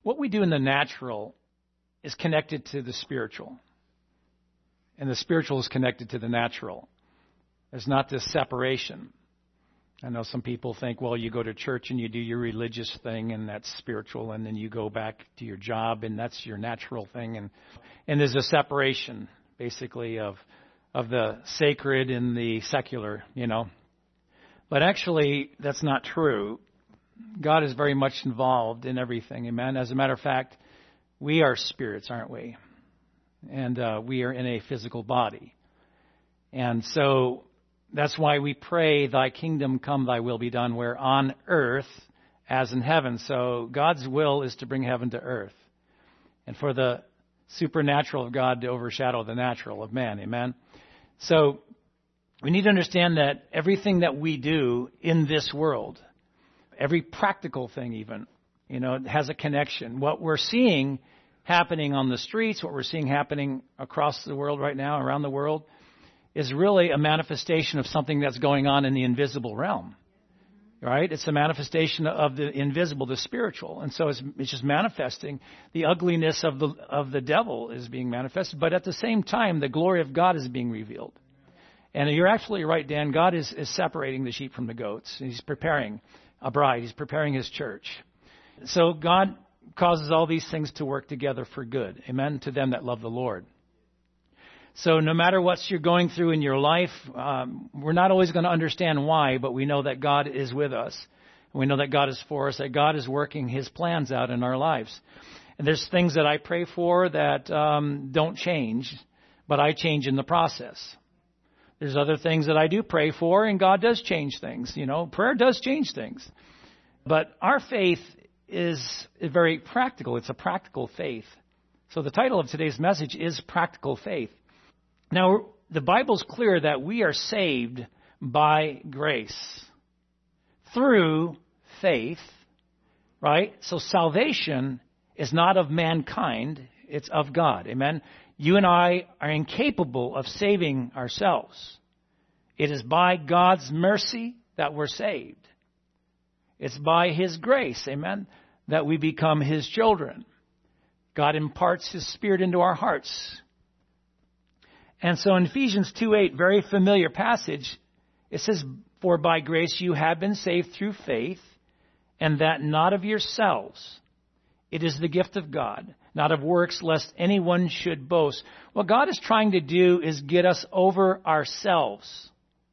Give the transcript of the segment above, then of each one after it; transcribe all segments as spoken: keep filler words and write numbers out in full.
what we do in the natural is connected to the spiritual. And the spiritual is connected to the natural. There's not this separation. I know some people think, well, you go to church and you do your religious thing and that's spiritual, and then you go back to your job and that's your natural thing. And and there's a separation, basically, of of the sacred and the secular, you know. But actually, that's not true. God is very much involved in everything, amen? As a matter of fact, we are spirits, aren't we? And uh, we are in a physical body. And so that's why we pray, thy kingdom come, thy will be done, where on earth as in heaven. So God's will is to bring heaven to earth. And for the supernatural of God to overshadow the natural of man. Amen? So we need to understand that everything that we do in this world, every practical thing even, you know, has a connection. What we're seeing happening on the streets, what we're seeing happening across the world right now, around the world, is really a manifestation of something that's going on in the invisible realm, right? It's a manifestation of the invisible, the spiritual. And so it's, it's just manifesting. The ugliness of the of the devil is being manifested, but at the same time, the glory of God is being revealed. And you're absolutely right, Dan. God is, is separating the sheep from the goats. He's preparing a bride. He's preparing his church. So God causes all these things to work together for good. Amen, to them that love the Lord. So no matter what you're going through in your life, um, we're not always going to understand why, but we know that God is with us. We know that God is for us, that God is working his plans out in our lives. And there's things that I pray for that um, don't change, but I change in the process. There's other things that I do pray for, and God does change things. You know, prayer does change things. But our faith is very practical. It's a practical faith. So the title of today's message is Practical Faith. Now, the Bible's clear that we are saved by grace through faith, right? So salvation is not of mankind, it's of God. Amen? You and I are incapable of saving ourselves. It is by God's mercy that we're saved. It's by his grace, amen, that we become his children. God imparts his Spirit into our hearts. And so in Ephesians two eight, very familiar passage, it says, for by grace you have been saved through faith, and that not of yourselves. It is the gift of God, not of works, lest anyone should boast. What God is trying to do is get us over ourselves.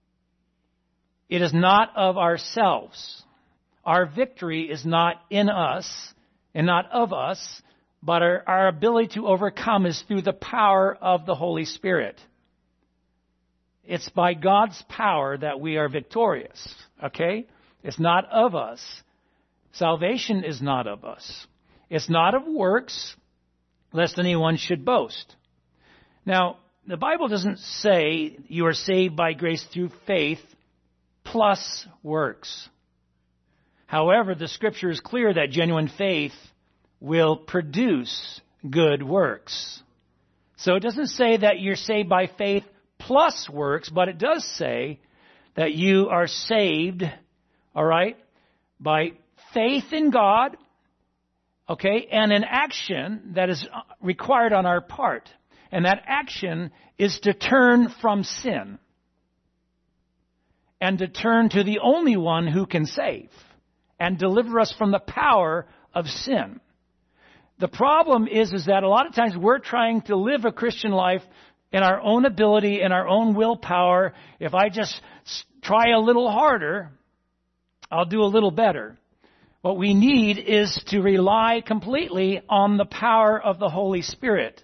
It is not of ourselves. Our victory is not in us and not of us, but our, our ability to overcome is through the power of the Holy Spirit. It's by God's power that we are victorious, okay? It's not of us. Salvation is not of us. It's not of works, lest anyone should boast. Now, the Bible doesn't say you are saved by grace through faith plus works. However, the Scripture is clear that genuine faith will produce good works. So it doesn't say that you're saved by faith plus works, but it does say that you are saved, all right, by faith in God, okay, and an action that is required on our part. And that action is to turn from sin and to turn to the only one who can save and deliver us from the power of sin. The problem is, is that a lot of times we're trying to live a Christian life in our own ability, in our own willpower. If I just try a little harder, I'll do a little better. What we need is to rely completely on the power of the Holy Spirit.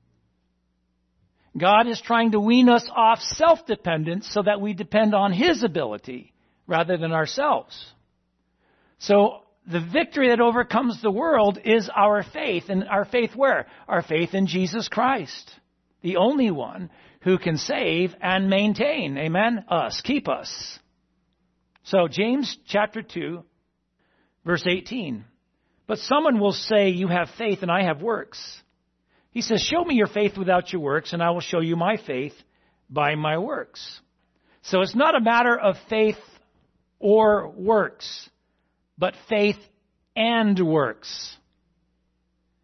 God is trying to wean us off self-dependence so that we depend on his ability rather than ourselves. So the victory that overcomes the world is our faith. And our faith where? Our faith in Jesus Christ, the only one who can save and maintain, amen, us, keep us. So James chapter two, verse eighteen. But someone will say, you have faith and I have works. He says, show me your faith without your works, and I will show you my faith by my works. So it's not a matter of faith or works, but faith and works.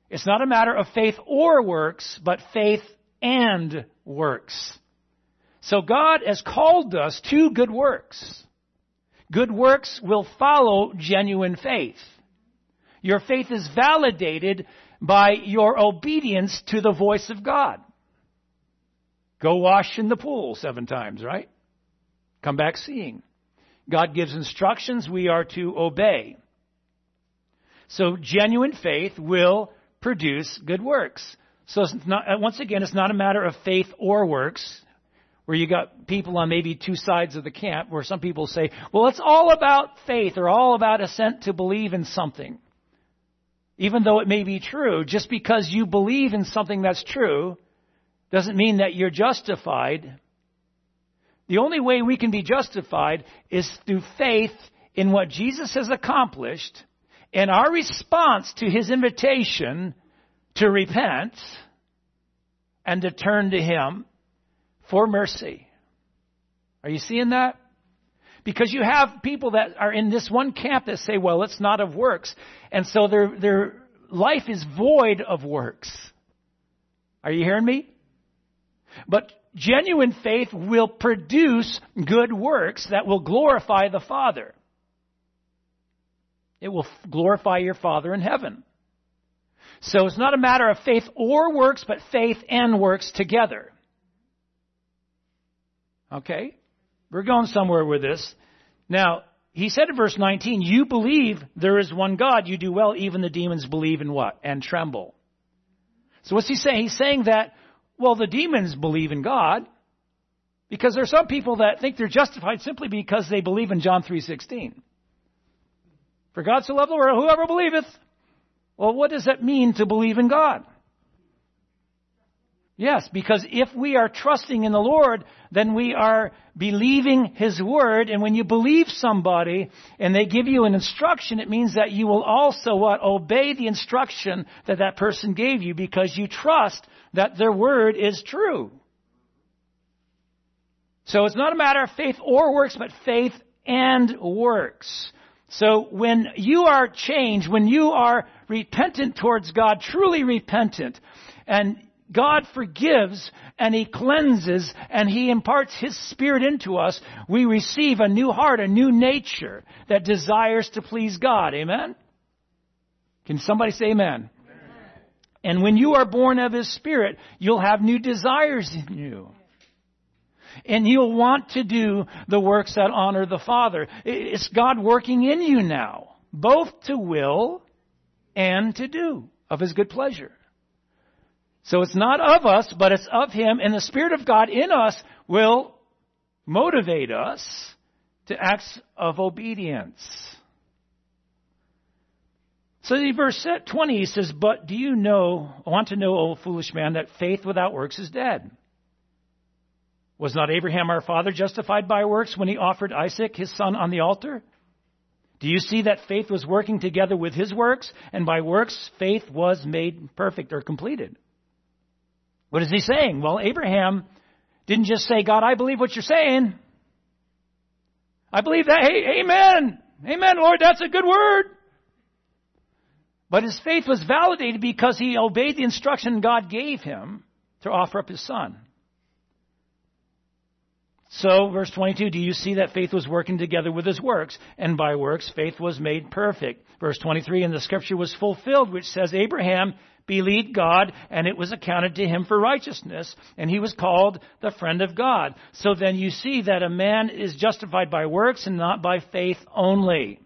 It's not a matter of faith or works, but faith and works. So God has called us to good works. Good works will follow genuine faith. Your faith is validated by your obedience to the voice of God. Go wash in the pool seven times, right? Come back seeing. God gives instructions, we are to obey. So genuine faith will produce good works. So it's not, once again, it's not a matter of faith or works, where you got people on maybe two sides of the camp, where some people say, well, it's all about faith or all about assent to believe in something. Even though it may be true, just because you believe in something that's true doesn't mean that you're justified. The only way we can be justified is through faith in what Jesus has accomplished and our response to His invitation to repent and to turn to Him for mercy. Are you seeing that? Because you have people that are in this one camp that say, well, it's not of works. And so their their life is void of works. Are you hearing me? But genuine faith will produce good works that will glorify the Father. It will glorify your Father in heaven. So it's not a matter of faith or works, but faith and works together. Okay? We're going somewhere with this. Now, he said in verse nineteen, you believe there is one God. You do well. Even the demons believe in what? And tremble. So what's he saying? He's saying that, well, the demons believe in God because there are some people that think they're justified simply because they believe in John three sixteen. For God so loved the world, whoever believeth. Well, what does that mean to believe in God? Yes, because if we are trusting in the Lord, then we are believing His Word. And when you believe somebody and they give you an instruction, it means that you will also what? Obey the instruction that that person gave you because you trust that their word is true. So it's not a matter of faith or works, but faith and works. So when you are changed, when you are repentant towards God, truly repentant, and God forgives and He cleanses and He imparts His Spirit into us, we receive a new heart, a new nature that desires to please God. Amen? Can somebody say amen? Amen. And when you are born of His Spirit, you'll have new desires in you. And you'll want to do the works that honor the Father. It's God working in you now, both to will and to do of His good pleasure. So it's not of us, but it's of Him. And the Spirit of God in us will motivate us to acts of obedience. So in verse twenty, he says, but do you know, I want to know, O foolish man, that faith without works is dead. Was not Abraham our father justified by works when he offered Isaac, his son, on the altar? Do you see that faith was working together with his works? And by works, faith was made perfect or completed. What is he saying? Well, Abraham didn't just say, God, I believe what you're saying. I believe that. Hey, amen. Amen, Lord, that's a good word. But his faith was validated because he obeyed the instruction God gave him to offer up his son. So, verse twenty-two, do you see that faith was working together with his works? And by works, faith was made perfect. Verse twenty-three, and the scripture was fulfilled, which says, Abraham believed God, and it was accounted to him for righteousness, and he was called the friend of God. So then you see that a man is justified by works and not by faith only.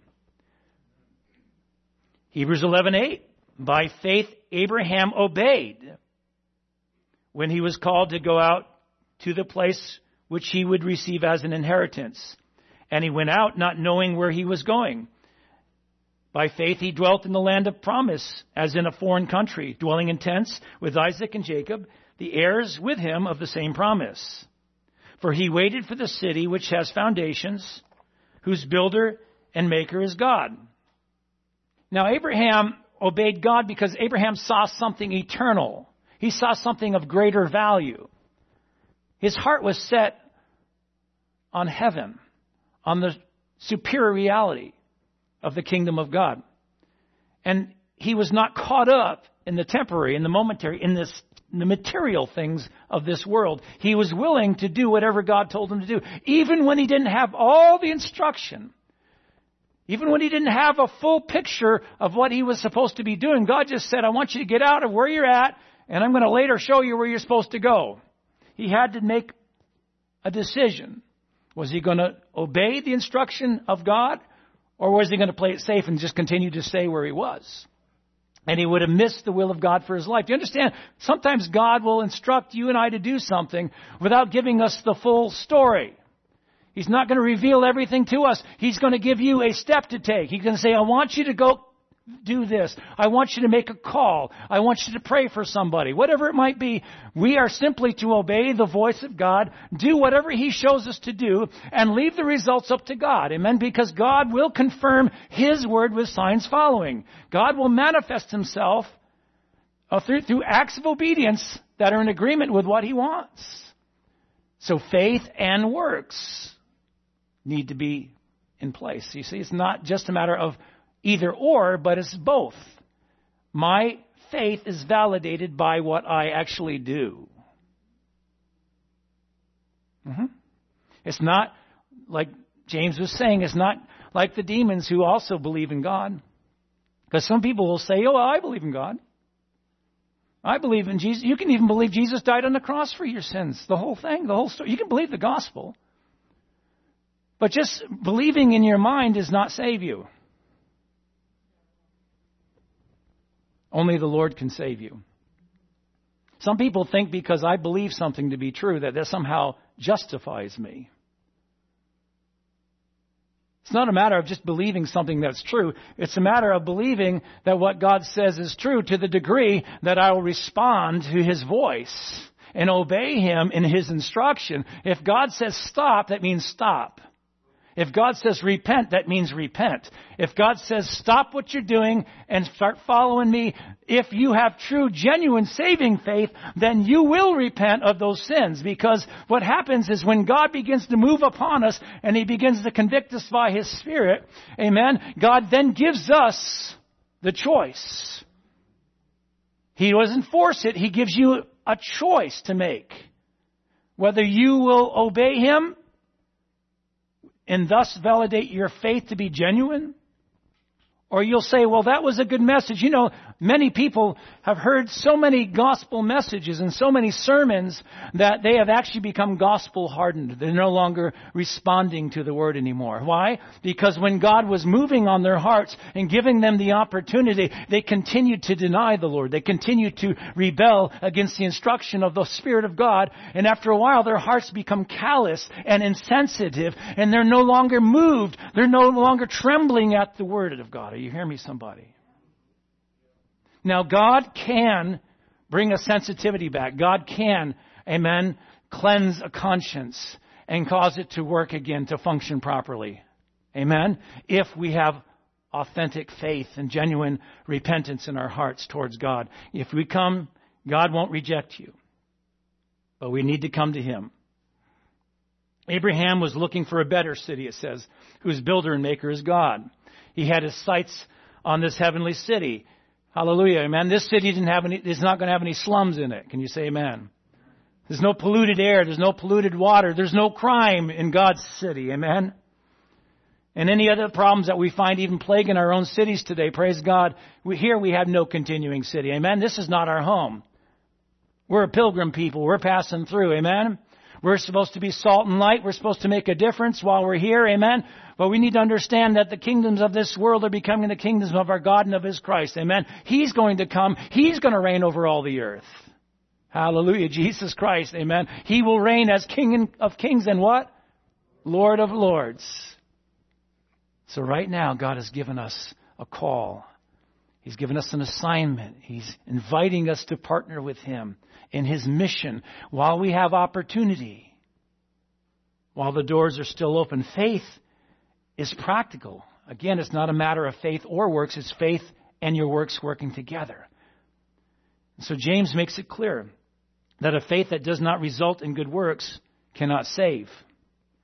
Hebrews eleven eight, by faith Abraham obeyed when he was called to go out to the place which he would receive as an inheritance. And he went out not knowing where he was going. By faith he dwelt in the land of promise, as in a foreign country, dwelling in tents with Isaac and Jacob, the heirs with him of the same promise. For he waited for the city which has foundations, whose builder and maker is God. Now Abraham obeyed God because Abraham saw something eternal. He saw something of greater value. His heart was set on heaven, on the superior reality of the kingdom of God. And he was not caught up in the temporary, in the momentary, in this in the material things of this world. He was willing to do whatever God told him to do, even when he didn't have all the instruction. Even when he didn't have a full picture of what he was supposed to be doing. God just said, I want you to get out of where you're at, and I'm going to later show you where you're supposed to go. He had to make a decision. Was he going to obey the instruction of God, or was he going to play it safe and just continue to stay where he was? And he would have missed the will of God for his life. Do you understand? Sometimes God will instruct you and I to do something without giving us the full story. He's not going to reveal everything to us. He's going to give you a step to take. He's going to say, I want you to go do this. I want you to make a call. I want you to pray for somebody. Whatever it might be, we are simply to obey the voice of God, do whatever He shows us to do, and leave the results up to God. Amen? Because God will confirm His word with signs following. God will manifest Himself uh, through, through acts of obedience that are in agreement with what He wants. So faith and works need to be in place. You see, it's not just a matter of either or, but it's both. My faith is validated by what I actually do. Mm-hmm. It's not, like James was saying, it's not like the demons who also believe in God. Because some people will say, oh, I believe in God. I believe in Jesus. You can even believe Jesus died on the cross for your sins. The whole thing, the whole story. You can believe the gospel. But just believing in your mind does not save you. Only the Lord can save you. Some people think because I believe something to be true that that somehow justifies me. It's not a matter of just believing something that's true. It's a matter of believing that what God says is true to the degree that I will respond to His voice and obey Him in His instruction. If God says stop, that means stop. If God says repent, that means repent. If God says stop what you're doing and start following me, if you have true, genuine saving faith, then you will repent of those sins. Because what happens is when God begins to move upon us and He begins to convict us by His Spirit, amen, God then gives us the choice. He doesn't force it. He gives you a choice to make. Whether you will obey Him and thus validate your faith to be genuine, or you'll say, well, that was a good message. You know, many people have heard so many gospel messages and so many sermons that they have actually become gospel hardened. They're no longer responding to the word anymore. Why? Because when God was moving on their hearts and giving them the opportunity, they continued to deny the Lord. They continued to rebel against the instruction of the Spirit of God. And after a while, their hearts become callous and insensitive, and they're no longer moved. They're no longer trembling at the word of God. You hear me, somebody? Now, God can bring a sensitivity back. God can, amen, cleanse a conscience and cause it to work again, to function properly. Amen? If we have authentic faith and genuine repentance in our hearts towards God. If we come, God won't reject you. But we need to come to Him. Abraham was looking for a better city, it says, whose builder and maker is God. He had his sights on this heavenly city. Hallelujah, amen. This city didn't have any, is not going to have any slums in it. Can you say amen? There's no polluted air. There's no polluted water. There's no crime in God's city. Amen. And any other problems that we find even plaguing our own cities today, praise God, we, here we have no continuing city. Amen. This is not our home. We're a pilgrim people. We're passing through. Amen. We're supposed to be salt and light. We're supposed to make a difference while we're here. Amen. But we need to understand that the kingdoms of this world are becoming the kingdoms of our God and of His Christ. Amen. He's going to come. He's going to reign over all the earth. Hallelujah. Jesus Christ. Amen. He will reign as King of kings and what? Lord of lords. So right now, God has given us a call. He's given us an assignment. He's inviting us to partner with Him in His mission while we have opportunity. While the doors are still open. Faith is practical. Again, it's not a matter of faith or works. It's faith and your works working together. So James makes it clear that a faith that does not result in good works cannot save.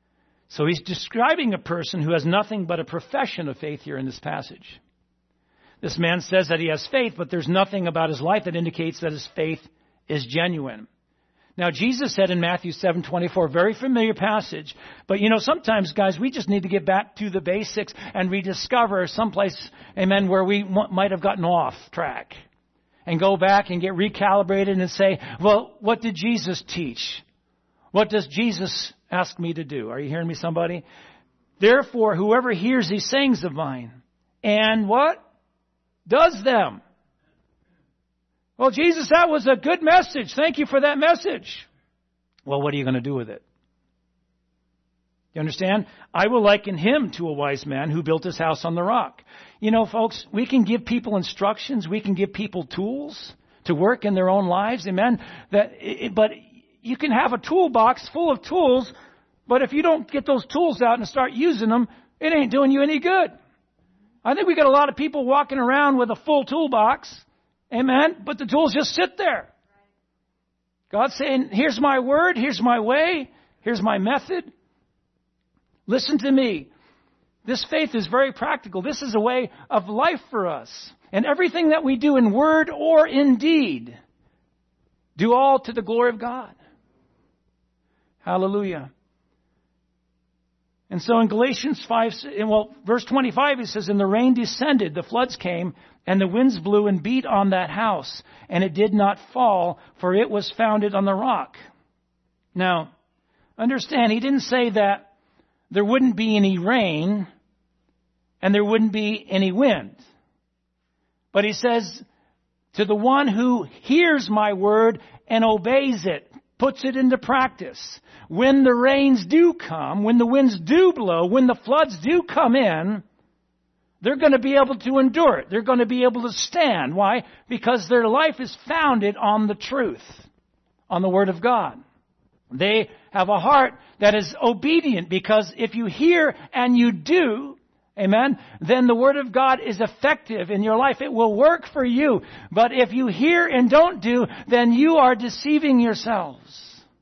So he's describing a person who has nothing but a profession of faith here in this passage. This man says that he has faith, but there's nothing about his life that indicates that his faith is genuine. Now, Jesus said in Matthew seven twenty-four, very familiar passage, but you know, sometimes, guys, we just need to get back to the basics and rediscover someplace, amen, where we m- might have gotten off track. And go back and get recalibrated and say, well, what did Jesus teach? What does Jesus ask me to do? Are you hearing me, somebody? Therefore, whoever hears these sayings of mine and what? Does them. Well, Jesus, that was a good message. Thank you for that message. Well, what are you going to do with it? You understand? I will liken him to a wise man who built his house on the rock. You know, folks, we can give people instructions. We can give people tools to work in their own lives. Amen. That, but you can have a toolbox full of tools, but if you don't get those tools out and start using them, it ain't doing you any good. I think we got a lot of people walking around with a full toolbox. Amen. But the tools just sit there. God's saying, here's my word. Here's my way. Here's my method. Listen to me. This faith is very practical. This is a way of life for us. And everything that we do in word or in deed, do all to the glory of God. Hallelujah. And so in Galatians five, well, verse twenty-five, it says, and the rain descended, the floods came, and the winds blew and beat on that house, and it did not fall, for it was founded on the rock. Now, understand, he didn't say that there wouldn't be any rain and there wouldn't be any wind. But he says, to the one who hears my word and obeys it, puts it into practice, when the rains do come, when the winds do blow, when the floods do come in, they're going to be able to endure it. They're going to be able to stand. Why? Because their life is founded on the truth, on the Word of God. They have a heart that is obedient, because if you hear and you do, amen, then the Word of God is effective in your life. It will work for you. But if you hear and don't do, then you are deceiving yourselves.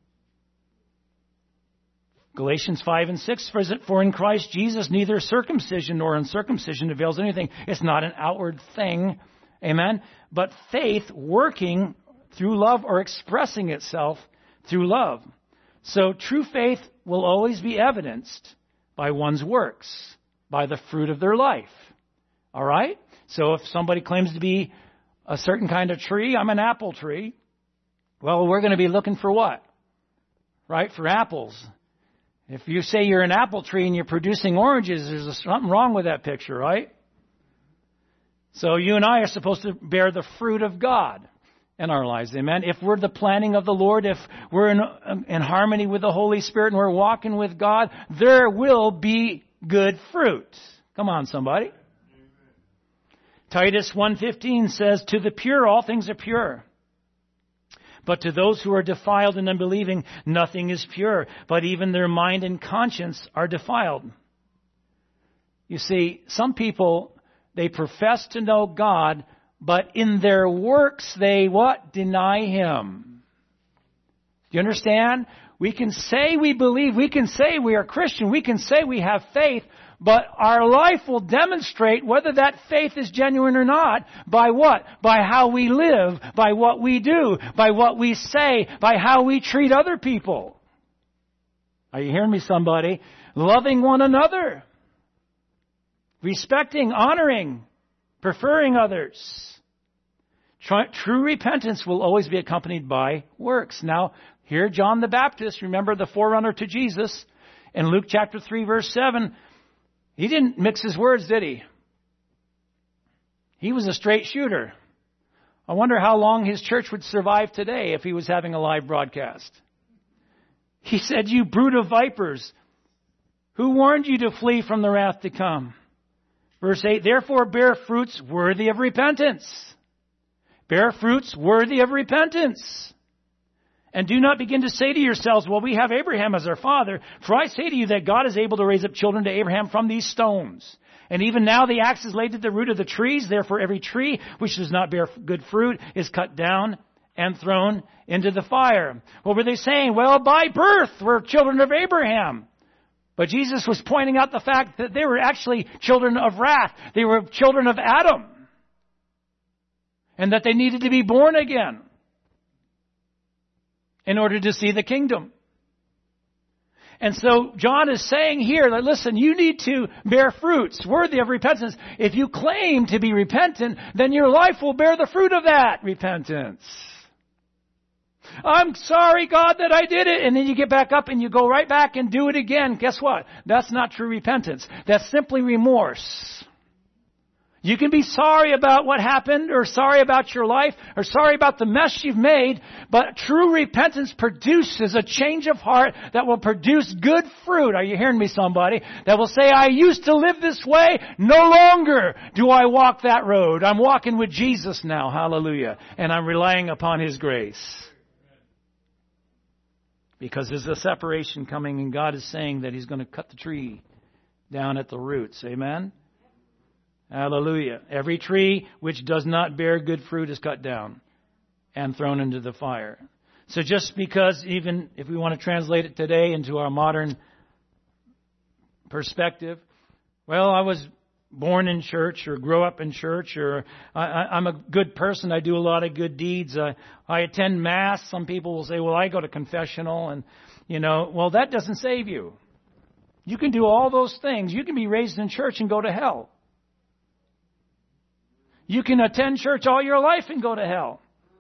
Galatians five and six, for in Christ Jesus neither circumcision nor uncircumcision avails anything. It's not an outward thing, amen, but faith working through love or expressing itself through love. So true faith will always be evidenced by one's works, by the fruit of their life. All right? So if somebody claims to be a certain kind of tree, I'm an apple tree, well, we're going to be looking for what? Right? For apples. If you say you're an apple tree and you're producing oranges, there's something wrong with that picture, right? So you and I are supposed to bear the fruit of God in our lives, amen? If we're the planting of the Lord, if we're in, in harmony with the Holy Spirit and we're walking with God, there will be good fruit. Come on, somebody. Titus one fifteen says, to the pure all things are pure. But to those who are defiled and unbelieving, nothing is pure, but even their mind and conscience are defiled. You see, some people, they profess to know God, but in their works they what? Deny Him. Do you understand? We can say we believe, we can say we are Christian, we can say we have faith, but our life will demonstrate whether that faith is genuine or not by what? By how we live, by what we do, by what we say, by how we treat other people. Are you hearing me, somebody? Loving one another. Respecting, honoring, preferring others. True repentance will always be accompanied by works. Now, here John the Baptist, remember the forerunner to Jesus, in Luke chapter three, verse seven, he didn't mix his words, did he? He was a straight shooter. I wonder how long his church would survive today if he was having a live broadcast. He said, you brood of vipers, who warned you to flee from the wrath to come? Verse eight, therefore bear fruits worthy of repentance. Bear fruits worthy of repentance. And do not begin to say to yourselves, well, we have Abraham as our father. For I say to you that God is able to raise up children to Abraham from these stones. And even now the axe is laid to the root of the trees. Therefore every tree which does not bear good fruit is cut down and thrown into the fire. What were they saying? Well, by birth we're children of Abraham. But Jesus was pointing out the fact that they were actually children of wrath. They were children of Adam. and that they needed to be born again in order to see the kingdom. And so John is saying here that, listen, you need to bear fruits worthy of repentance. If you claim to be repentant, then your life will bear the fruit of that repentance. I'm sorry, God, that I did it. And then you get back up and you go right back and do it again. Guess what? That's not true repentance. That's simply remorse. You can be sorry about what happened, or sorry about your life, or sorry about the mess you've made, but true repentance produces a change of heart that will produce good fruit. Are you hearing me, somebody? That will say, I used to live this way. No longer do I walk that road. I'm walking with Jesus now. Hallelujah. And I'm relying upon His grace. Because there's a separation coming, and God is saying that He's going to cut the tree down at the roots. Amen? Hallelujah. Every tree which does not bear good fruit is cut down and thrown into the fire. So just because, even if we want to translate it today into our modern perspective, well, I was born in church or grew up in church, or I, I, I'm a good person. I do a lot of good deeds. I, I attend Mass. Some people will say, well, I go to confessional. And, you know, well, that doesn't save you. You can do all those things. You can be raised in church and go to hell. You can attend church all your life and go to hell.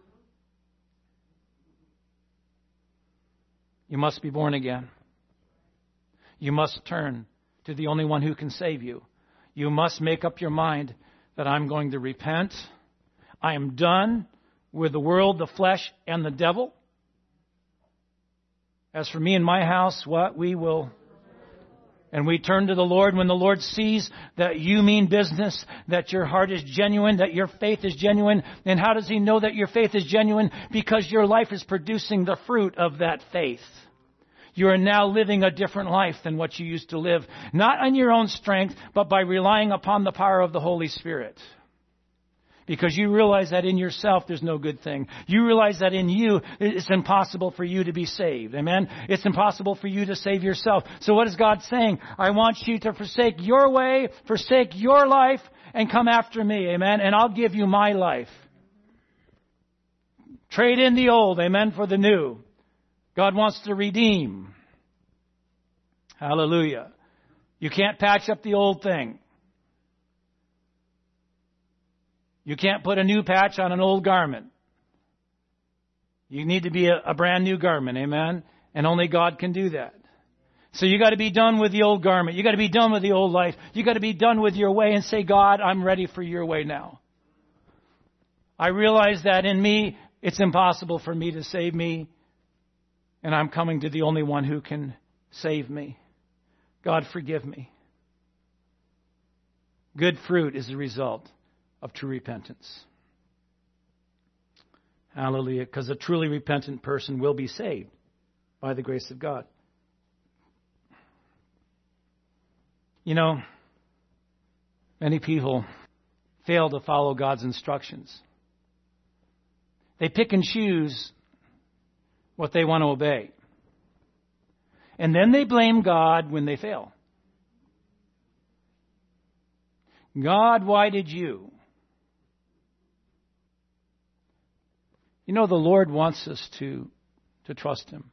You must be born again. You must turn to the only one who can save you. You must make up your mind that I'm going to repent. I am done with the world, the flesh, and the devil. As for me and my house, what? We will... And we turn to the Lord. When the Lord sees that you mean business, that your heart is genuine, that your faith is genuine. And how does He know that your faith is genuine? Because your life is producing the fruit of that faith. You are now living a different life than what you used to live. Not on your own strength, but by relying upon the power of the Holy Spirit. Because you realize that in yourself there's no good thing. You realize that in you it's impossible for you to be saved. Amen? It's impossible for you to save yourself. So what is God saying? I want you to forsake your way, forsake your life, and come after me. Amen? And I'll give you my life. Trade in the old, amen, for the new. God wants to redeem. Hallelujah. You can't patch up the old thing. You can't put a new patch on an old garment. You need to be a, a brand new garment, amen? And only God can do that. So you got to be done with the old garment. You got to be done with the old life. You got to be done with your way and say, God, I'm ready for your way now. I realize that in me, it's impossible for me to save me. And I'm coming to the only one who can save me. God, forgive me. Good fruit is the result of true repentance. Hallelujah. Because a truly repentant person will be saved by the grace of God. You know, many people fail to follow God's instructions. They pick and choose what they want to obey. And then they blame God when they fail. God, why did you? You know, the Lord wants us to, to trust Him.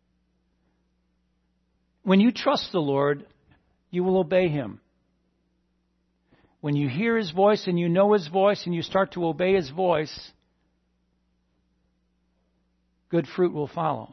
When you trust the Lord, you will obey Him. When you hear His voice and you know His voice and you start to obey His voice, good fruit will follow.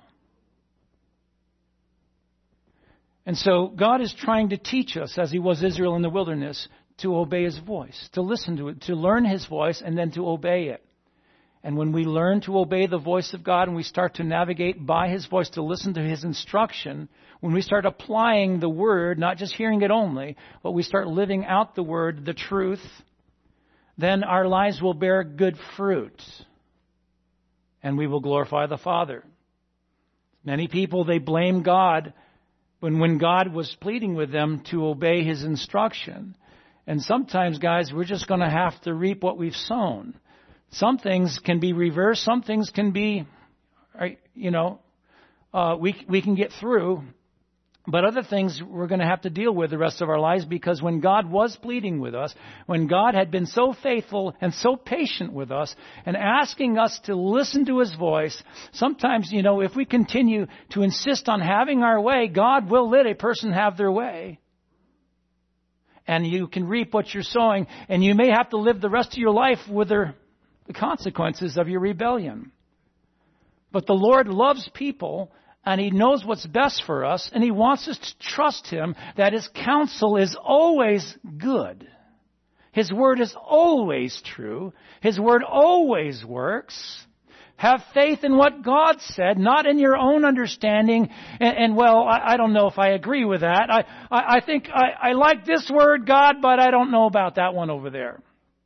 And so God is trying to teach us, as He was Israel in the wilderness, to obey His voice, to listen to it, to learn His voice, and then to obey it. And when we learn to obey the voice of God and we start to navigate by His voice, to listen to His instruction, when we start applying the Word, not just hearing it only, but we start living out the Word, the truth, then our lives will bear good fruit. And we will glorify the Father. Many people, they blame God when, when God was pleading with them to obey His instruction. And sometimes, guys, we're just going to have to reap what we've sown. Some things can be reversed. Some things can be, you know, uh, we we can get through But other things we're going to have to deal with the rest of our lives, because when God was pleading with us, when God had been so faithful and so patient with us and asking us to listen to His voice, sometimes, you know, if we continue to insist on having our way, God will let a person have their way. And you can reap what you're sowing, and you may have to live the rest of your life with the consequences of your rebellion. But the Lord loves people, and He knows what's best for us, and He wants us to trust Him that His counsel is always good. His word is always true. His word always works. Have faith in what God said, not in your own understanding. And, and well, I, I don't know if I agree with that. I, I, I think I, I like this word, God, but I don't know about that one over there.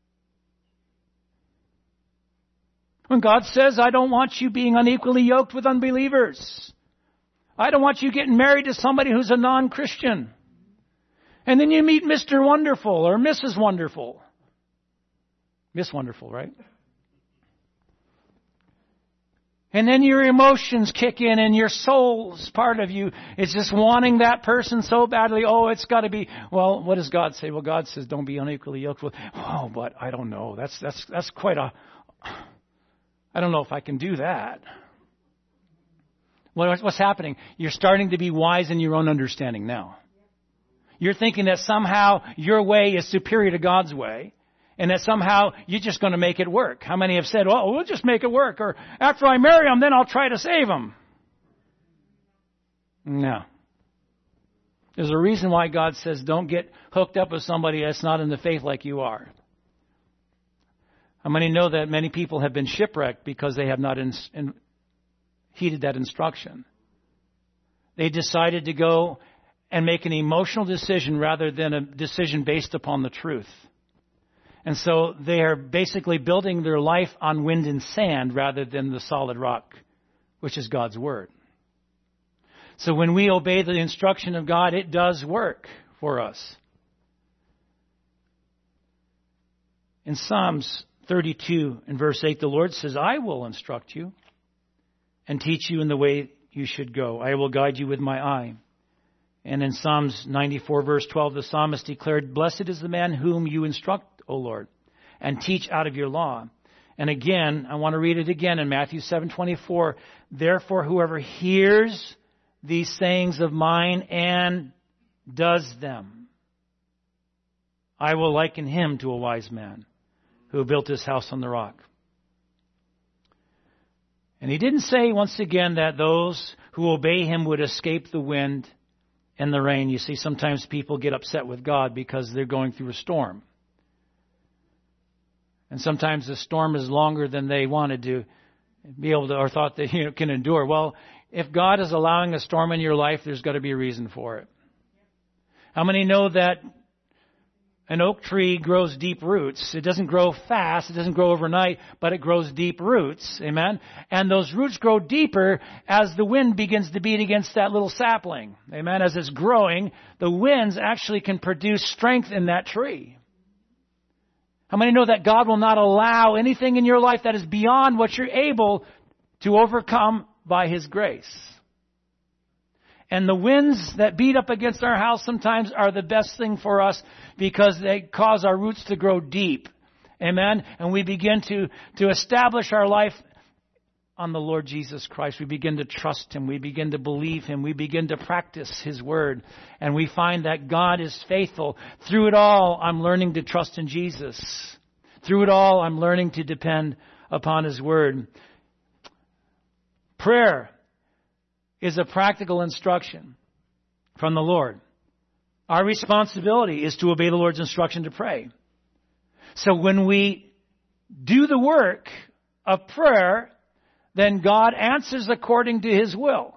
When God says, I don't want you being unequally yoked with unbelievers. I don't want you getting married to somebody who's a non-Christian. And then you meet Mister Wonderful or Missus Wonderful. Miss Wonderful, right? And then your emotions kick in, and your soul's part of you is just wanting that person so badly. Oh, it's got to be. Well, what does God say? Well, God says, don't be unequally yoked with. Oh, but I don't know. That's that's that's quite a. I don't know if I can do that. What, what's happening? You're starting to be wise in your own understanding now. You're thinking that somehow your way is superior to God's way, and that somehow you're just going to make it work. How many have said, well, we'll just make it work, or after I marry him, then I'll try to save him? No. There's a reason why God says don't get hooked up with somebody that's not in the faith like you are. How many know that many people have been shipwrecked because they have not in, in, heeded that instruction? They decided to go and make an emotional decision rather than a decision based upon the truth. And so they are basically building their life on wind and sand rather than the solid rock, which is God's Word. So when we obey the instruction of God, it does work for us. In Psalms thirty-two and verse eight, the Lord says, I will instruct you and teach you in the way you should go. I will guide you with my eye. And in Psalms ninety-four verse twelve, the psalmist declared, blessed is the man whom you instruct, O Lord, and teach out of your law. And again, I want to read it again in Matthew seven twenty-four. Therefore, whoever hears these sayings of mine and does them, I will liken him to a wise man who built his house on the rock. And he didn't say, once again, that those who obey him would escape the wind and the rain. You see, sometimes people get upset with God because they're going through a storm. And sometimes the storm is longer than they wanted to be able to, or thought they you know, can endure. Well, if God is allowing a storm in your life, there's got to be a reason for it. How many know that an oak tree grows deep roots? It doesn't grow fast. It doesn't grow overnight, but it grows deep roots. Amen? And those roots grow deeper as the wind begins to beat against that little sapling. Amen? As it's growing, the winds actually can produce strength in that tree. How many know that God will not allow anything in your life that is beyond what you're able to overcome by His grace? And the winds that beat up against our house sometimes are the best thing for us because they cause our roots to grow deep. Amen? And we begin to, to establish our life on the Lord Jesus Christ. We begin to trust Him. We begin to believe Him. We begin to practice His Word. And we find that God is faithful. Through it all, I'm learning to trust in Jesus. Through it all, I'm learning to depend upon His Word. Prayer is a practical instruction from the Lord. Our responsibility is to obey the Lord's instruction to pray. So when we do the work of prayer, then God answers according to His will.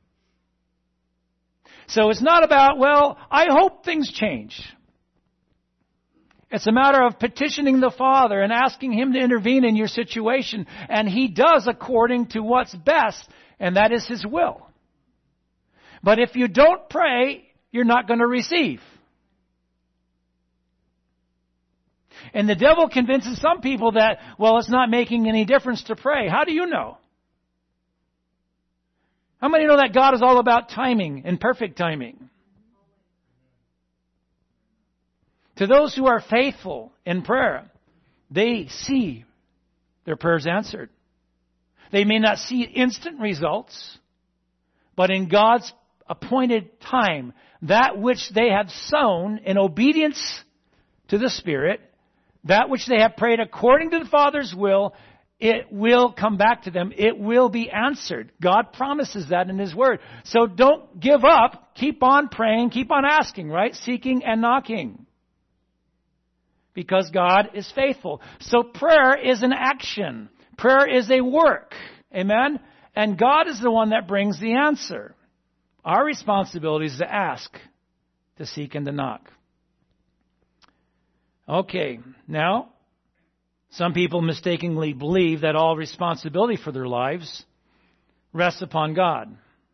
So it's not about, well, I hope things change. It's a matter of petitioning the Father and asking Him to intervene in your situation. And He does according to what's best, and that is His will. But if you don't pray, you're not going to receive. And the devil convinces some people that, well, it's not making any difference to pray. How do you know? How many know that God is all about timing and perfect timing? To those who are faithful in prayer, they see their prayers answered. They may not see instant results, but in God's appointed time, that which they have sown in obedience to the Spirit, that which they have prayed according to the Father's will, it will come back to them. It will be answered. God promises that in His Word. So don't give up. Keep on praying. Keep on asking, right? Seeking and knocking. Because God is faithful. So prayer is an action. Prayer is a work. Amen? And God is the one that brings the answer. Our responsibility is to ask, to seek, and to knock. Okay, now, some people mistakenly believe that all responsibility for their lives rests upon God.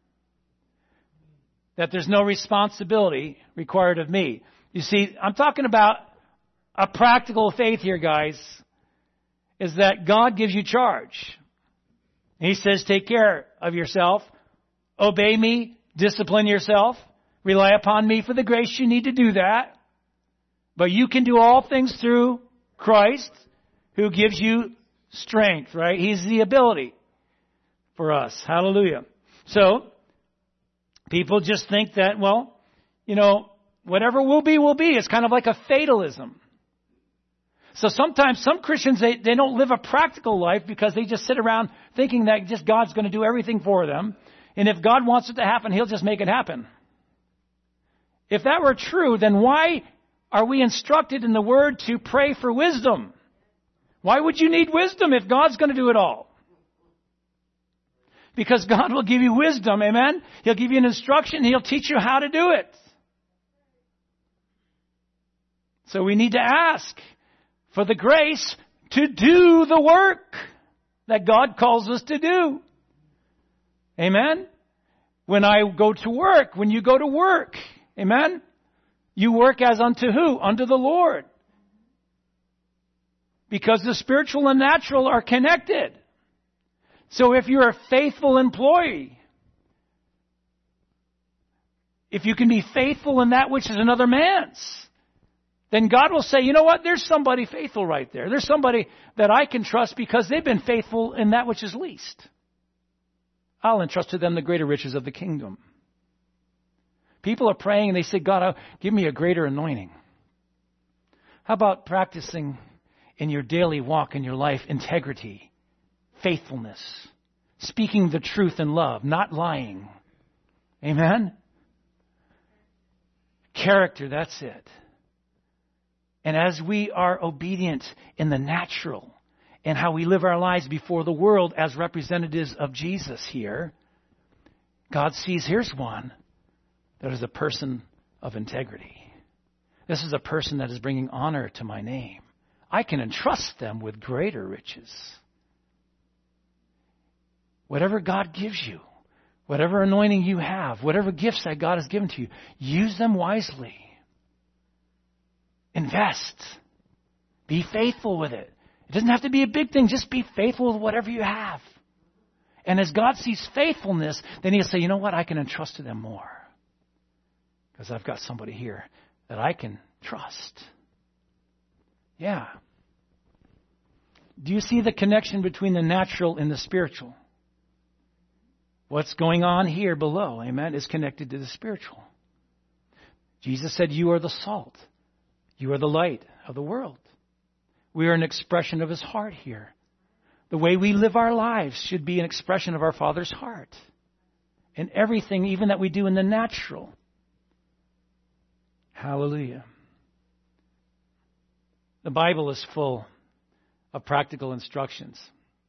That there's no responsibility required of me. You see, I'm talking about a practical faith here, guys, is that God gives you charge. He says, take care of yourself, obey me, discipline yourself, rely upon me for the grace you need to do that. But you can do all things through Christ, who gives you strength, right? He's the ability for us. Hallelujah. So, people just think that, well, you know, whatever will be, will be. It's kind of like a fatalism. So sometimes some Christians, they, they don't live a practical life because they just sit around thinking that just God's going to do everything for them. And if God wants it to happen, He'll just make it happen. If that were true, then why are we instructed in the Word to pray for wisdom? Why would you need wisdom if God's going to do it all? Because God will give you wisdom, amen? He'll give you an instruction. He'll teach you how to do it. So we need to ask for the grace to do the work that God calls us to do. Amen? When I go to work, when you go to work, amen? You work as unto who? Unto the Lord. Because the spiritual and natural are connected. So if you're a faithful employee, if you can be faithful in that which is another man's, then God will say, you know what? There's somebody faithful right there. There's somebody that I can trust because they've been faithful in that which is least. I'll entrust to them the greater riches of the kingdom. People are praying and they say, God, give me a greater anointing. How about practicing in your daily walk in your life integrity, faithfulness, speaking the truth in love, not lying. Amen? Character, that's it. And as we are obedient in the natural and how we live our lives before the world as representatives of Jesus here, God sees, here's one that is a person of integrity. This is a person that is bringing honor to my name. I can entrust them with greater riches. Whatever God gives you, whatever anointing you have, whatever gifts that God has given to you, use them wisely. Invest. Be faithful with it. It doesn't have to be a big thing. Just be faithful with whatever you have. And as God sees faithfulness, then He'll say, you know what? I can entrust to them more. Because I've got somebody here that I can trust. Yeah. Do you see the connection between the natural and the spiritual? What's going on here below, amen, is connected to the spiritual. Jesus said, you are the salt. You are the light of the world. We are an expression of His heart here. The way we live our lives should be an expression of our Father's heart. And everything, even that we do in the natural. Hallelujah. The Bible is full of practical instructions.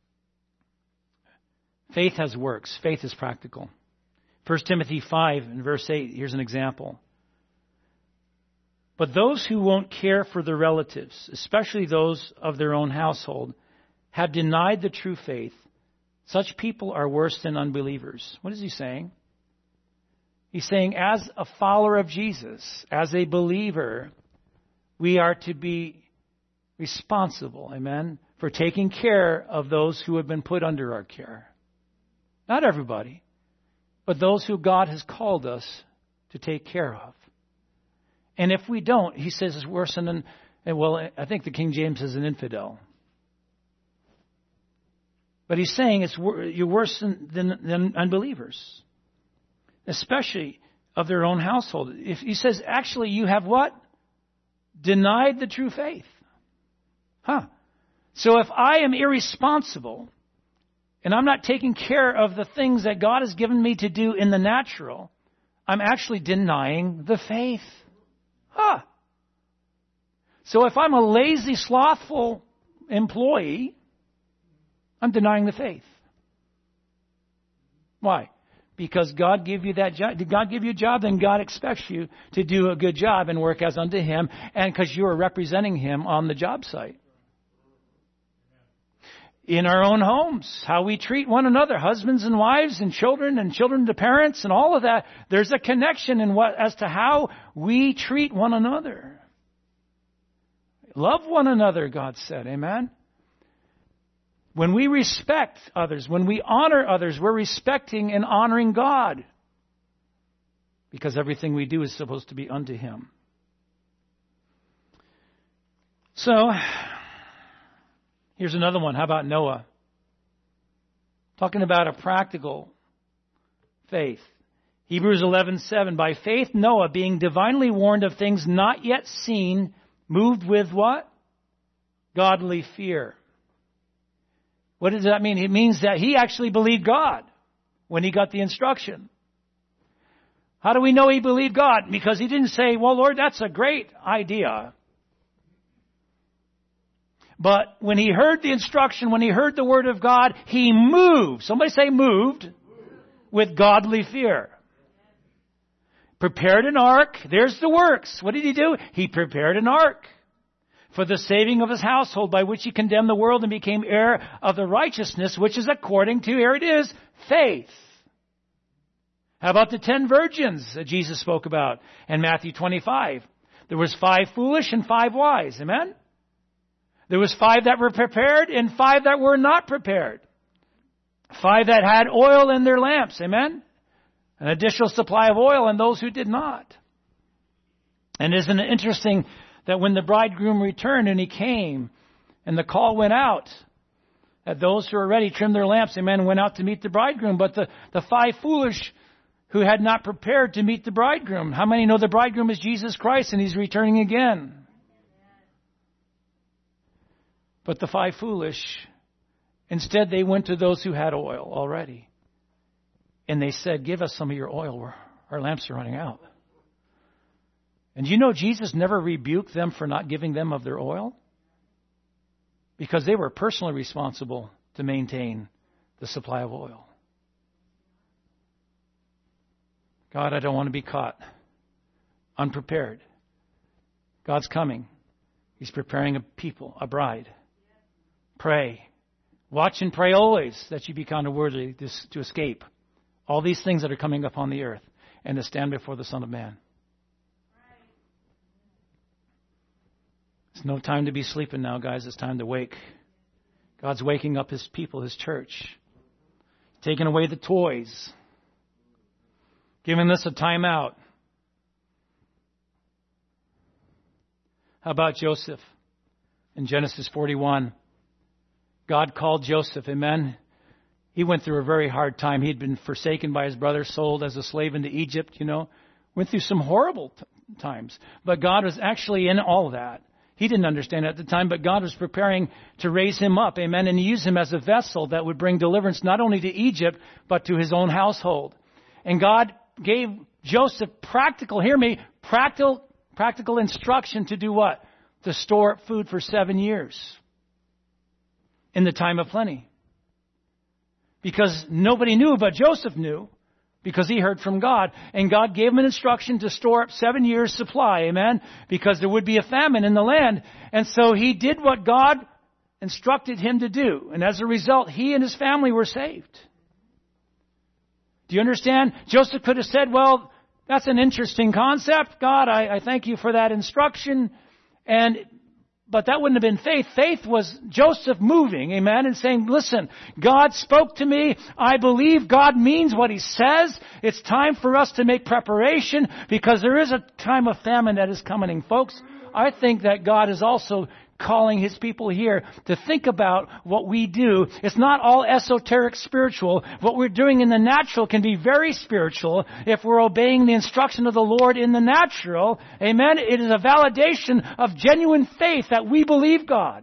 Faith has works. Faith is practical. First Timothy five and verse eight, here's an example. But those who won't care for their relatives, especially those of their own household, have denied the true faith. Such people are worse than unbelievers. What is he saying? He's saying as a follower of Jesus, as a believer, we are to be responsible, amen, for taking care of those who have been put under our care. Not everybody. but those who God has called us to take care of. And if we don't, he says it's worse than an, well, I think the King James is an infidel. But he's saying it's you're worse than, than, than unbelievers, especially of their own household. If he says, actually, you have what? Denied the true faith. Huh. So if I am irresponsible and I'm not taking care of the things that God has given me to do in the natural, I'm actually denying the faith. Huh. So if I'm a lazy, slothful employee, I'm denying the faith. Why? Because God gave you that job. Did God give you a job? Then God expects you to do a good job and work as unto Him, and because you are representing Him on the job site. In our own homes, how we treat one another, husbands and wives and children and children to parents and all of that, there's a connection in what as to how we treat one another. Love one another, God said. Amen? When we respect others, when we honor others, we're respecting and honoring God. Because everything we do is supposed to be unto Him. So, here's another one. How about Noah? Talking about a practical faith. Hebrews eleven seven. By faith Noah, being divinely warned of things not yet seen, moved with what? Godly fear. What does that mean? It means that he actually believed God when he got the instruction. How do we know he believed God? Because he didn't say, well, Lord, that's a great idea. But when he heard the instruction, when he heard the word of God, he moved. Somebody say moved with godly fear. Prepared an ark. There's the works. What did he do? He prepared an ark for the saving of his household, by which he condemned the world and became heir of the righteousness, which is according to, here it is, faith. How about the ten virgins that Jesus spoke about in Matthew twenty-five? There was five foolish and five wise. Amen? There was five that were prepared and five that were not prepared. Five that had oil in their lamps. Amen? An additional supply of oil, and those who did not. And isn't it interesting that when the bridegroom returned and he came and the call went out, that those who were ready trimmed their lamps, amen, went out to meet the bridegroom. But the, the five foolish who had not prepared to meet the bridegroom. How many know the bridegroom is Jesus Christ and He's returning again? But the five foolish, instead they went to those who had oil already. And they said, give us some of your oil. Our lamps are running out. And you know Jesus never rebuked them for not giving them of their oil? Because they were personally responsible to maintain the supply of oil. God, I don't want to be caught unprepared. God's coming. He's preparing a people, a bride. Pray. Watch and pray always that you be counted worthy to escape all these things that are coming upon the earth and to stand before the Son of Man. It's no time to be sleeping now, guys. It's time to wake. God's waking up His people, His church. Taking away the toys. Giving us a time out. How about Joseph? In Genesis forty-one, God called Joseph, amen? He went through a very hard time. He'd been forsaken by his brothers, sold as a slave into Egypt, you know. Went through some horrible t- times. But God was actually in all that. He didn't understand it at the time, but God was preparing to raise him up, amen, and use him as a vessel that would bring deliverance not only to Egypt, but to his own household. And God gave Joseph practical, hear me, practical, practical instruction to do what? To store up food for seven years in the time of plenty. Because nobody knew, but Joseph knew. Because he heard from God. And God gave him an instruction to store up seven years' supply. Amen? Because there would be a famine in the land. And so he did what God instructed him to do. And as a result, he and his family were saved. Do you understand? Joseph could have said, well, that's an interesting concept. God, I, I thank you for that instruction. And But that wouldn't have been faith. Faith was Joseph moving, amen, and saying, listen, God spoke to me. I believe God means what He says. It's time for us to make preparation because there is a time of famine that is coming. Folks, I think that God is also calling His people here to think about what we do. It's not all esoteric spiritual. What we're doing in the natural can be very spiritual if we're obeying the instruction of the Lord in the natural. Amen. It is a validation of genuine faith that we believe God.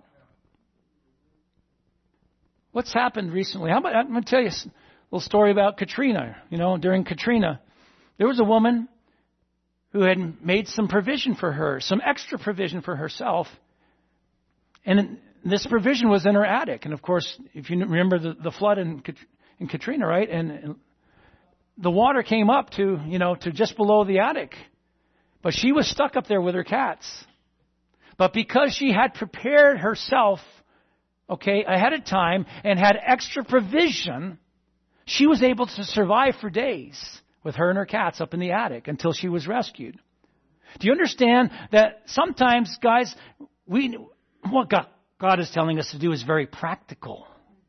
What's happened recently? How about, I'm going to tell you a little story about Katrina. You know, during Katrina, there was a woman who had made some provision for her, some extra provision for herself. And this provision was in her attic. And of course, if you remember the, the flood in, in Katrina, right? And, and the water came up to, you know, to just below the attic. But she was stuck up there with her cats. But because she had prepared herself, okay, ahead of time and had extra provision, she was able to survive for days with her and her cats up in the attic until she was rescued. Do you understand that sometimes, guys, we... what God, God is telling us to do is very practical.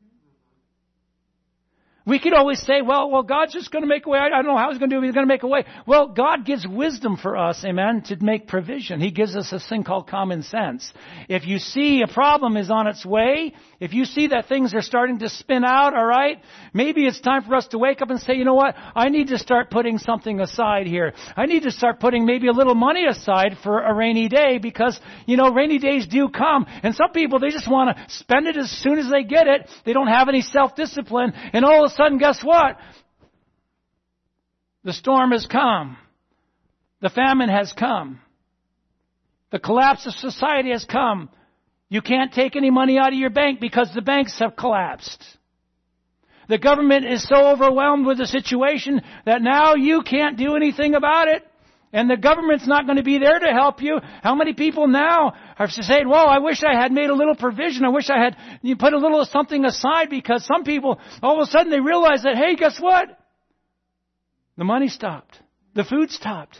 We could always say, well, well, God's just going to make a way. I don't know how He's going to do it. He's going to make a way. Well, God gives wisdom for us, amen, to make provision. He gives us this thing called common sense. If you see a problem is on its way, if you see that things are starting to spin out, all right, maybe it's time for us to wake up and say, you know what, I need to start putting something aside here. I need to start putting maybe a little money aside for a rainy day because, you know, rainy days do come. And some people, they just want to spend it as soon as they get it. They don't have any self-discipline. And all of a sudden, guess what? The storm has come. The famine has come. The collapse of society has come. You can't take any money out of your bank because the banks have collapsed. The government is so overwhelmed with the situation that now you can't do anything about it. And the government's not going to be there to help you. How many people now are saying, well, I wish I had made a little provision. I wish I had you put a little something aside, because some people, all of a sudden they realize that, hey, guess what? The money stopped. The food stopped.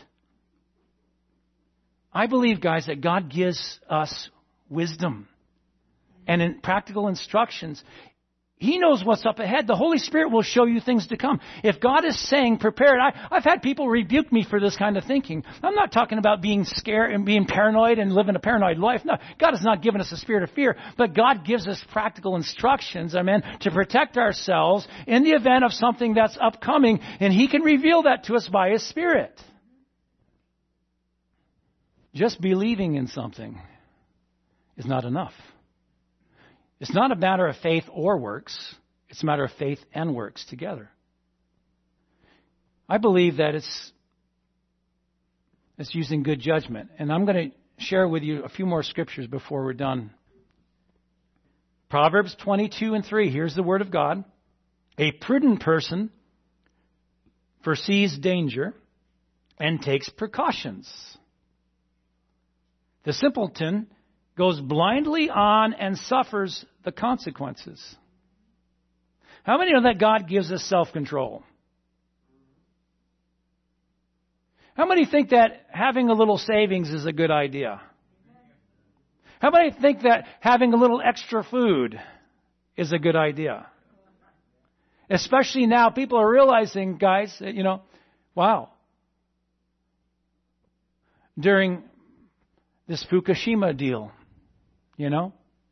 I believe, guys, that God gives us wisdom and in practical instructions. He knows what's up ahead. The Holy Spirit will show you things to come. If God is saying prepared, I, I've had people rebuke me for this kind of thinking. I'm not talking about being scared and being paranoid and living a paranoid life. No, God has not given us a spirit of fear, but God gives us practical instructions, amen, to protect ourselves in the event of something that's upcoming, and He can reveal that to us by His Spirit. Just believing in something is not enough. It's not a matter of faith or works. It's a matter of faith and works together. I believe that it's, it's using good judgment. And I'm going to share with you a few more scriptures before we're done. Proverbs twenty-two and three. Here's the word of God. A prudent person foresees danger and takes precautions. The simpleton goes blindly on and suffers the consequences. How many know that God gives us self-control? How many think that having a little savings is a good idea? How many think that having a little extra food is a good idea? Especially now, people are realizing, guys, that, you know, wow. During this Fukushima deal, you know,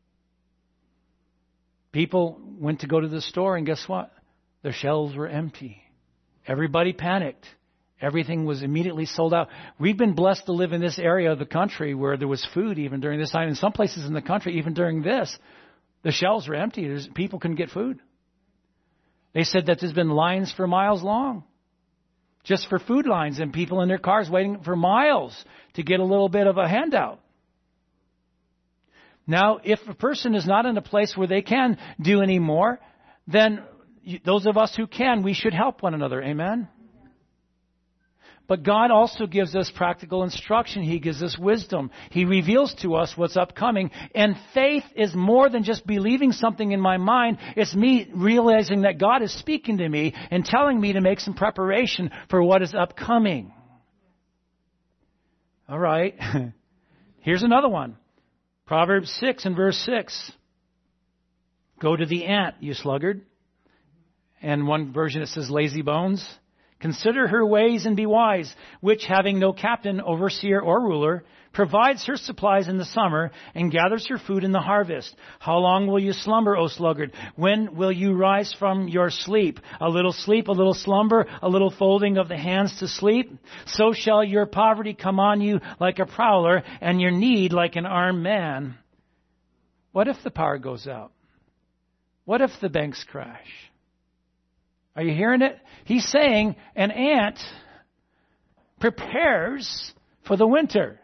people went to go to the store and guess what? Their shelves were empty. Everybody panicked. Everything was immediately sold out. We've been blessed to live in this area of the country where there was food even during this time. In some places in the country, even during this, the shelves were empty. There's, people couldn't get food. They said that there's been lines for miles long, just for food lines, and people in their cars waiting for miles to get a little bit of a handout. Now, if a person is not in a place where they can do any more, then those of us who can, we should help one another. Amen? But God also gives us practical instruction. He gives us wisdom. He reveals to us what's upcoming. And faith is more than just believing something in my mind. It's me realizing that God is speaking to me and telling me to make some preparation for what is upcoming. All right. Here's another one. Proverbs six and verse six. Go to the ant, you sluggard. And one version it says lazy bones. Consider her ways and be wise, which having no captain, overseer, or ruler, provides her supplies in the summer and gathers her food in the harvest. How long will you slumber, O sluggard? When will you rise from your sleep? A little sleep, a little slumber, a little folding of the hands to sleep? So shall your poverty come on you like a prowler and your need like an armed man. What if the power goes out? What if the banks crash? Are you hearing it? He's saying an ant prepares for the winter.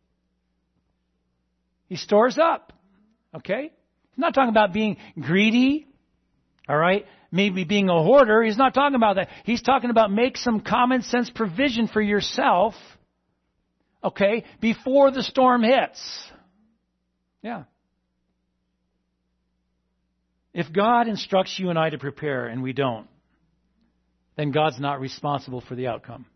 He stores up. Okay? He's not talking about being greedy. All right? Maybe being a hoarder. He's not talking about that. He's talking about make some common sense provision for yourself. Okay? Before the storm hits. Yeah. If God instructs you and I to prepare and we don't, then God's not responsible for the outcome.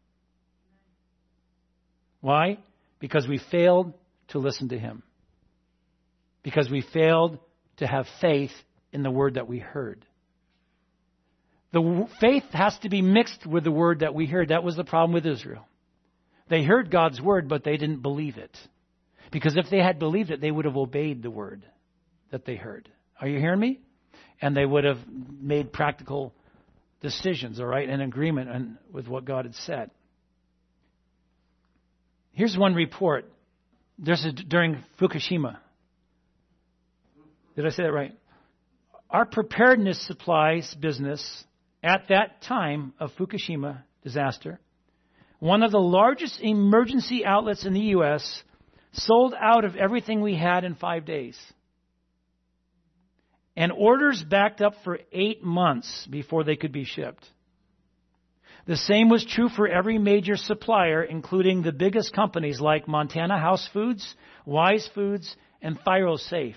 Why? Because we failed to listen to Him. Because we failed to have faith in the word that we heard. The faith has to be mixed with the word that we heard. That was the problem with Israel. They heard God's word, but they didn't believe it. Because if they had believed it, they would have obeyed the word that they heard. Are you hearing me? And they would have made practical decisions, all right, in agreement and with what God had said. Here's one report. There's a, during Fukushima. Did I say that right? Our preparedness supplies business at that time of Fukushima disaster, one of the largest emergency outlets in the U S, sold out of everything we had in five days. And orders backed up for eight months before they could be shipped. The same was true for every major supplier, including the biggest companies like Montana House Foods, Wise Foods, and ThyroSafe.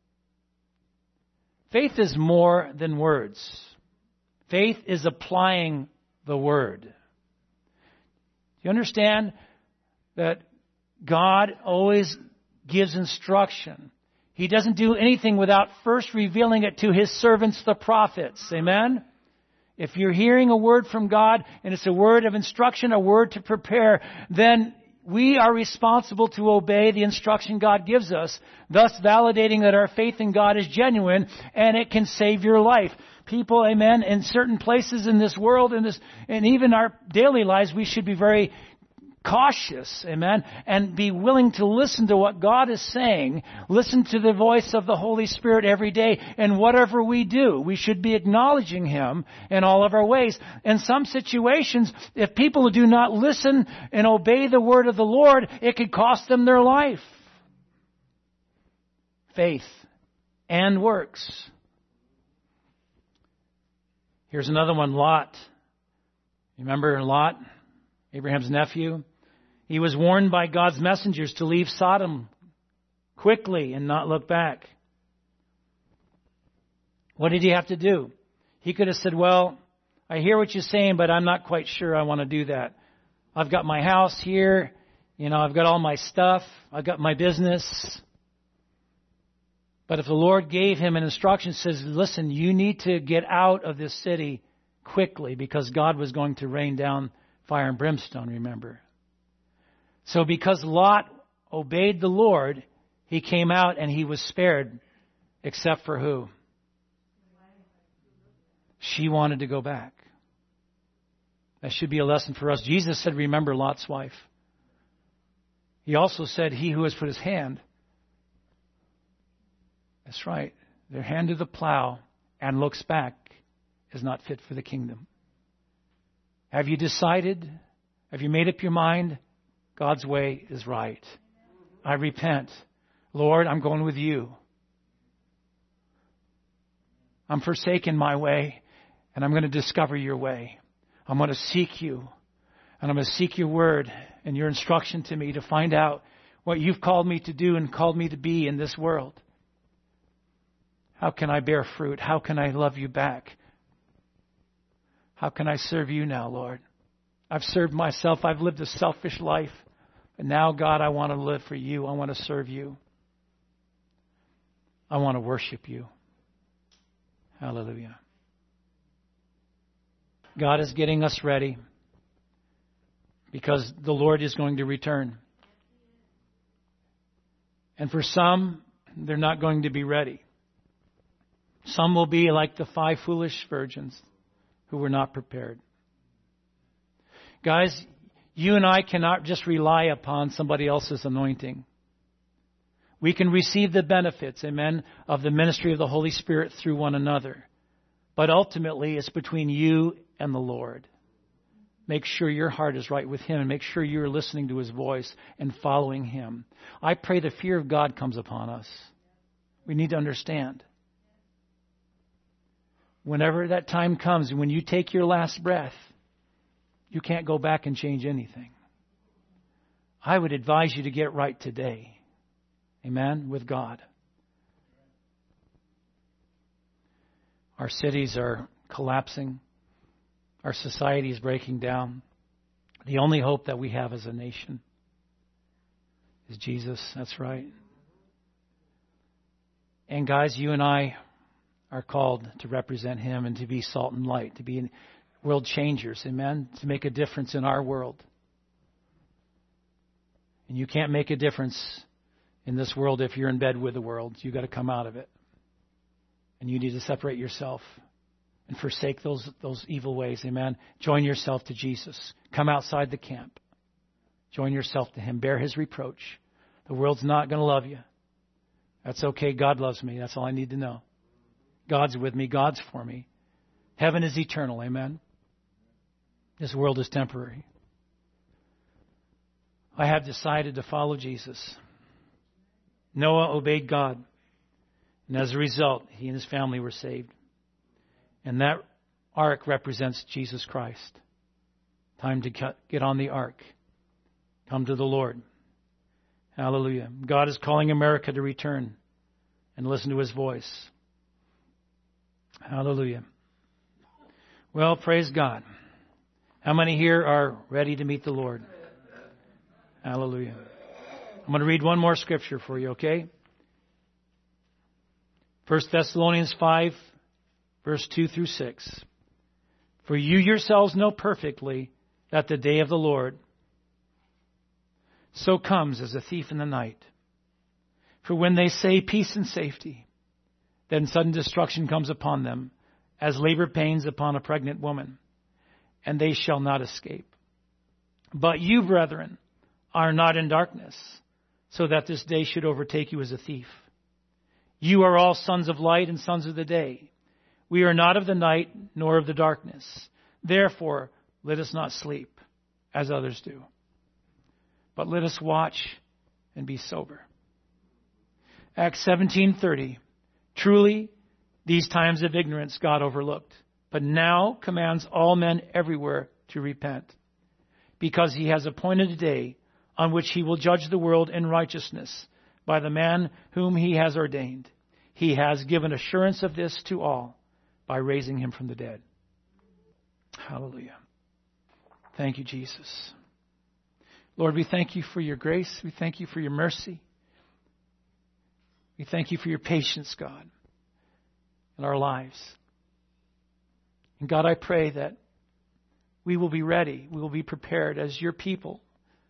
Faith is more than words. Faith is applying the word. You understand that God always gives instruction. He doesn't do anything without first revealing it to His servants, the prophets. Amen? If you're hearing a word from God and it's a word of instruction, a word to prepare, then we are responsible to obey the instruction God gives us, thus validating that our faith in God is genuine and it can save your life. People, amen, in certain places in this world and this, and even our daily lives, we should be very cautious, amen, and be willing to listen to what God is saying. Listen to the voice of the Holy Spirit every day. And whatever we do, we should be acknowledging Him in all of our ways. In some situations, if people do not listen and obey the word of the Lord, it could cost them their life. Faith and works. Here's another one, Lot. Remember Lot, Abraham's nephew? He was warned by God's messengers to leave Sodom quickly and not look back. What did he have to do? He could have said, well, I hear what you're saying, but I'm not quite sure I want to do that. I've got my house here. You know, I've got all my stuff. I've got my business. But if the Lord gave him an instruction, says, listen, you need to get out of this city quickly because God was going to rain down fire and brimstone, remember. So because Lot obeyed the Lord, he came out and he was spared, except for who? She wanted to go back. That should be a lesson for us. Jesus said, remember Lot's wife. He also said, he who has put his hand, that's right, their hand to the plow and looks back is not fit for the kingdom. Have you decided? Have you made up your mind? God's way is right. I repent. Lord, I'm going with you. I'm forsaking my way, and I'm going to discover your way. I'm going to seek you, and I'm going to seek your word and your instruction to me to find out what you've called me to do and called me to be in this world. How can I bear fruit? How can I love you back? How can I serve you now, Lord? I've served myself. I've lived a selfish life. And now, God, I want to live for you. I want to serve you. I want to worship you. Hallelujah. God is getting us ready because the Lord is going to return. And for some, they're not going to be ready. Some will be like the five foolish virgins who were not prepared. Guys, you and I cannot just rely upon somebody else's anointing. We can receive the benefits, amen, of the ministry of the Holy Spirit through one another. But ultimately, it's between you and the Lord. Make sure your heart is right with Him and make sure you're listening to His voice and following Him. I pray the fear of God comes upon us. We need to understand. Whenever that time comes, when you take your last breath, you can't go back and change anything. I would advise you to get right today. Amen? With God. Our cities are collapsing. Our society is breaking down. The only hope that we have as a nation is Jesus. That's right. And guys, you and I are called to represent Him and to be salt and light, to be world changers. Amen? To make a difference in our world. And you can't make a difference in this world if you're in bed with the world. You've got to come out of it. And you need to separate yourself and forsake those those evil ways. Amen. Join yourself to Jesus. Come outside the camp. Join yourself to Him. Bear His reproach. The world's not going to love you. That's okay. God loves me. That's all I need to know. God's with me. God's for me. Heaven is eternal. Amen. This world is temporary. I have decided to follow Jesus. Noah obeyed God. And as a result, he and his family were saved. And that ark represents Jesus Christ. Time to get on the ark. Come to the Lord. Hallelujah. God is calling America to return and listen to His voice. Hallelujah. Well, praise God. How many here are ready to meet the Lord? Hallelujah. I'm going to read one more scripture for you, okay? First Thessalonians five, verse two through six. For you yourselves know perfectly that the day of the Lord so comes as a thief in the night. For when they say peace and safety, then sudden destruction comes upon them, as labor pains upon a pregnant woman, and they shall not escape. But you, brethren, are not in darkness, so that this day should overtake you as a thief. You are all sons of light and sons of the day. We are not of the night, nor of the darkness. Therefore, let us not sleep, as others do, but let us watch and be sober. Acts seventeen thirty. Truly, these times of ignorance God overlooked, but now commands all men everywhere to repent, because He has appointed a day on which He will judge the world in righteousness by the man whom He has ordained. He has given assurance of this to all by raising Him from the dead. Hallelujah. Thank you, Jesus. Lord, we thank You for Your grace. We thank You for Your mercy. We thank You for Your patience, God, in our lives. And God, I pray that we will be ready. We will be prepared as Your people.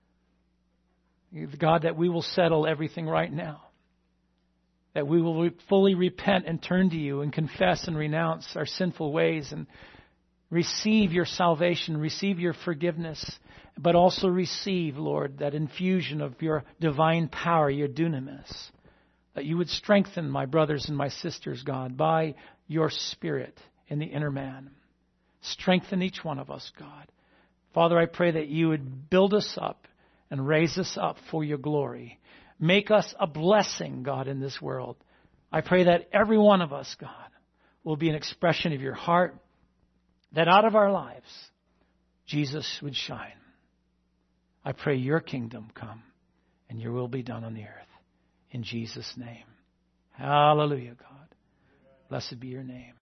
God, that we will settle everything right now. That we will fully repent and turn to You and confess and renounce our sinful ways and receive Your salvation, receive Your forgiveness, but also receive, Lord, that infusion of Your divine power, Your dunamis. That You would strengthen my brothers and my sisters, God, by Your Spirit in the inner man. Strengthen each one of us, God. Father, I pray that You would build us up and raise us up for Your glory. Make us a blessing, God, in this world. I pray that every one of us, God, will be an expression of Your heart, that out of our lives, Jesus would shine. I pray Your kingdom come and Your will be done on the earth. In Jesus' name. Hallelujah, God. Blessed be Your name.